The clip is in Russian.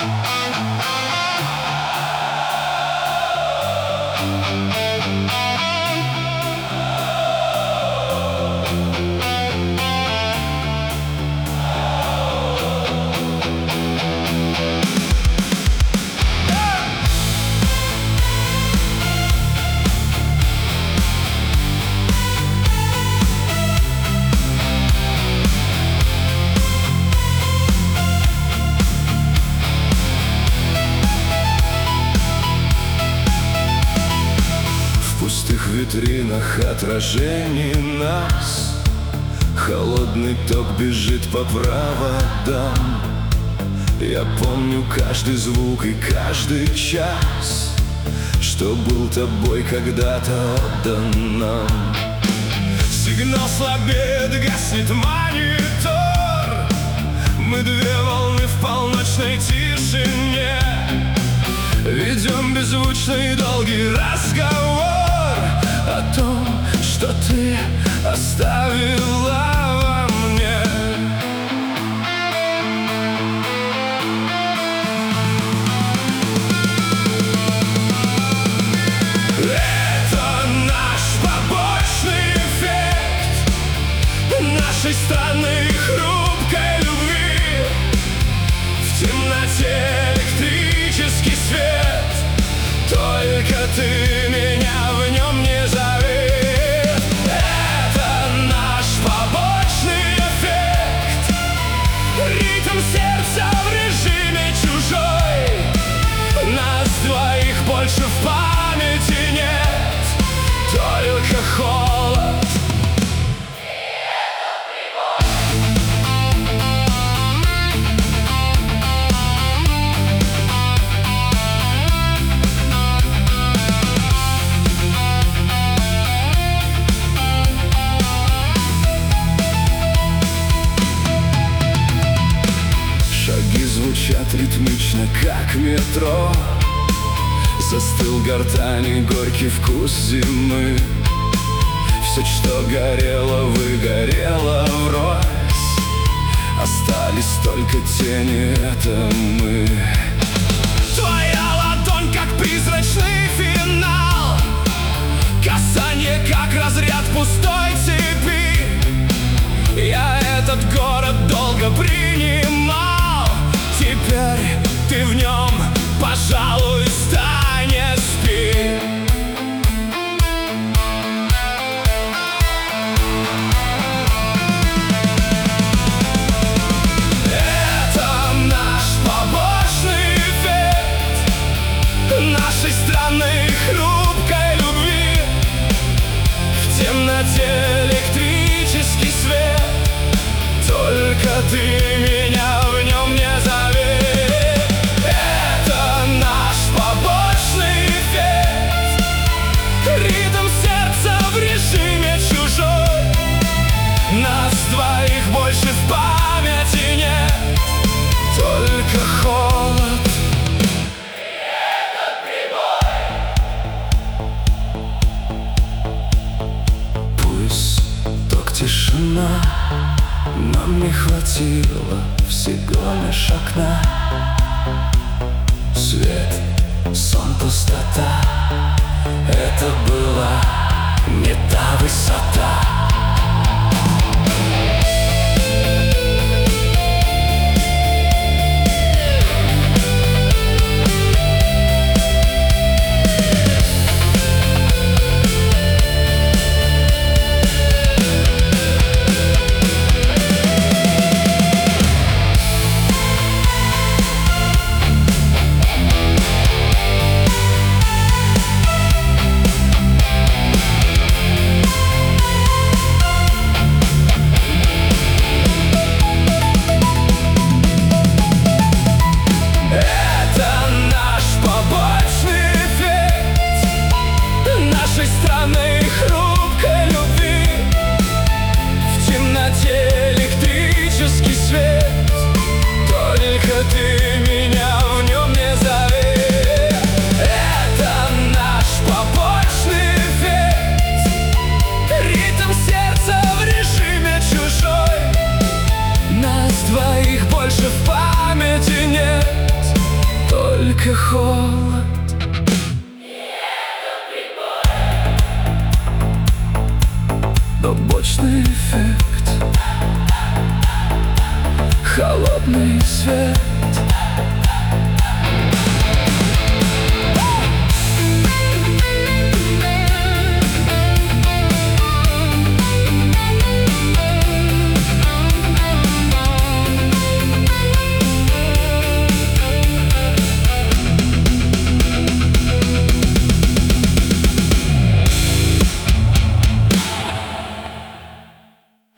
В витринах отражений нас холодный ток бежит по проводам. Я помню каждый звук и каждый час, что был тобой когда-то отдан нам. Сигнал слабеет, гаснет монитор. Мы две волны в полночной тишине ведем беззвучный долгий разговор о том, что ты оставила во мне. Это наш побочный эффект нашей странной хрупкой любви. В темноте электрический свет, только ты меня в нем не зови. Это наш побочный эффект, ритм сердца в режиме чужой. Нас двоих больше в памяти нет, только холод. Звучат ритмично, как метро. Застыл гортани горький вкус зимы. Все, что горело, выгорело врозь. Остались только тени, это мы. Твоя ладонь, как призрачный финал, касание, как разряд пустой цепи. Я этот город долго принимал. Теперь ты в нем, пожалуй, встань и спи. Это наш побочный эффект нашей странной хрупкой любви. В темноте электрический свет, только ты меня в нем не зови. Нас двоих больше в памяти нет, только холод. И этот прибой. Пусть ток тишина, нам не хватило всего лишь окна. Свет, сон, пустота, это была не та высота. побочный эффект. Холодный свет